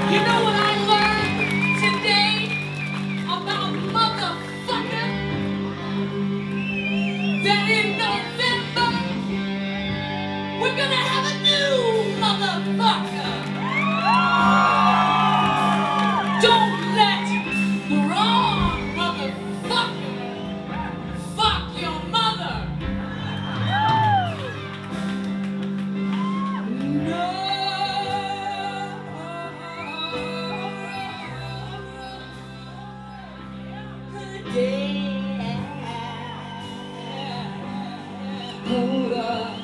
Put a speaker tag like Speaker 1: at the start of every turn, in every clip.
Speaker 1: You know what I learned today about motherfucker? That in November, we're gonna have a new motherfucker. Don't let the wrong motherfucker fuck your mother. Hold up.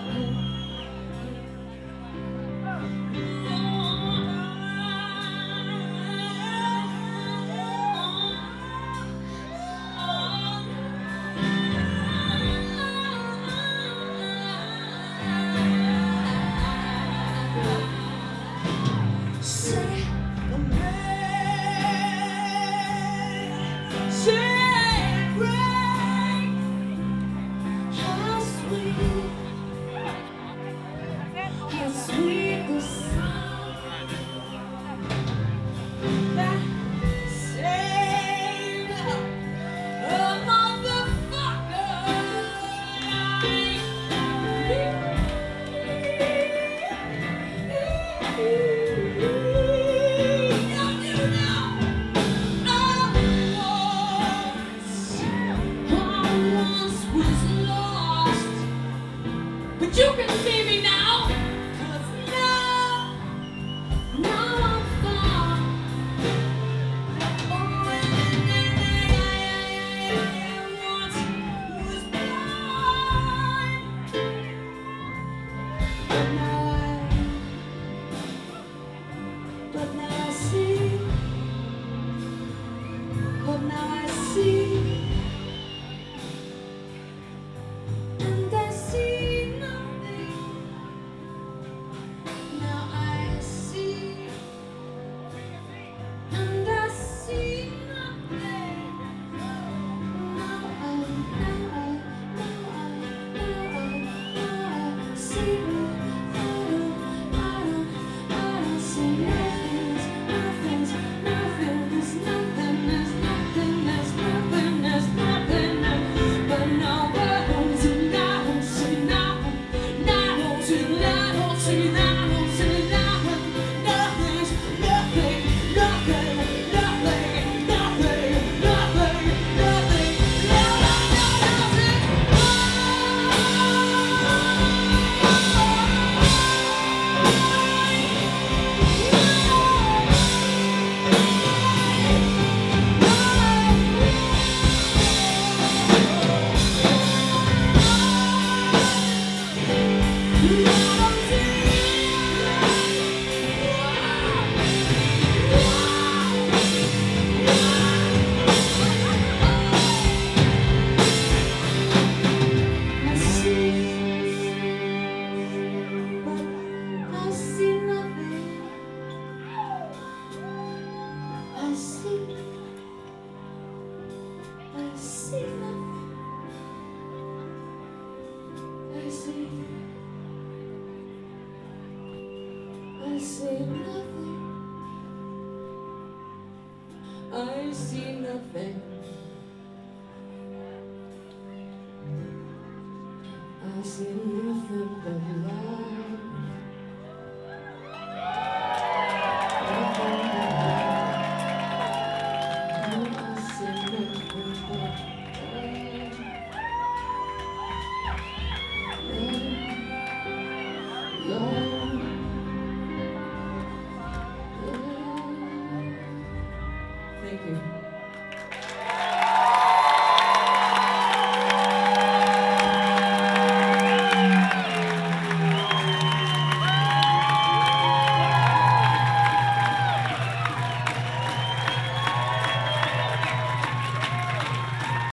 Speaker 1: How sweet the sound that saved a motherfucker I once was lost, but you can see me now. But now I see, and I see nothing. Now I see, and I see nothing. Now I see. I see nothing. I see nothing. I see nothing but love. Thank you.